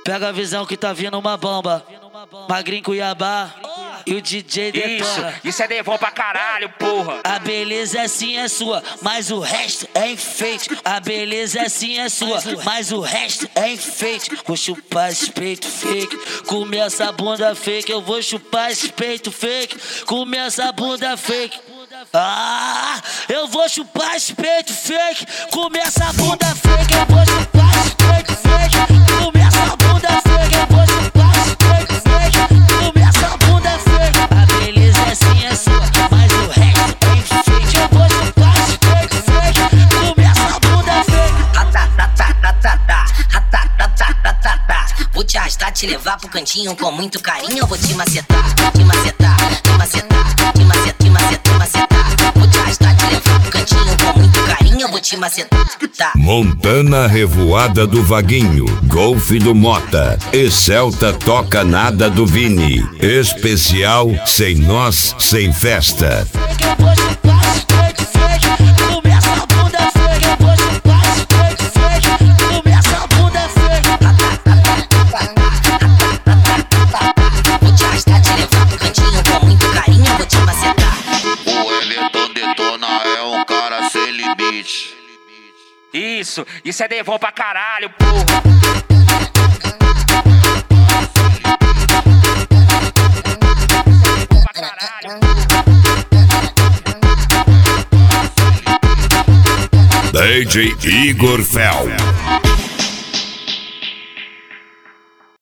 Pega a visão que tá vindo uma bomba. Magrinho Cuiabá e o DJ detona. Isso é devon pra caralho, porra. A beleza é sim é sua, mas o resto é enfeite. A beleza é sim é sua, mas o resto é enfeite. Vou chupar esse peito fake, comer essa bunda fake. Eu vou chupar esse peito fake, comer essa bunda fake. Ah, eu vou chupar esse peito fake, comer essa bunda fake. Eu vou chupar esse peito fake, comer essa bunda fake. Eu vou chupar esse peito fake, comer essa bunda fake. A beleza é sim é sua, mas o resto é enfeite. Eu vou chupar esse peito fake, comer essa bunda fake. Vou te arrastar, te levar pro cantinho com muito carinho. Eu vou te macetar, te macetar, te macetar, te macetar, te macetar, te macetar. Vou te arrastar, te levar pro cantinho com muito carinho. Eu vou te macetar. Montana Revoada do Vaguinho, Golf do Mota e Celta Toca Nada do Vini. Especial Sem Nós, Sem Festa. Eu vou chupar esse peito fake, comer essa bunda fake. Eu vou chupar esse peito fake, comer essa bunda fake. Vou te arrastar, te levar pro cantinho com muito carinho. Eu vou te macetar. O Eleton Detona é um cara sem limite. Isso é devon pra caralho, porra. DJ Igor Fel.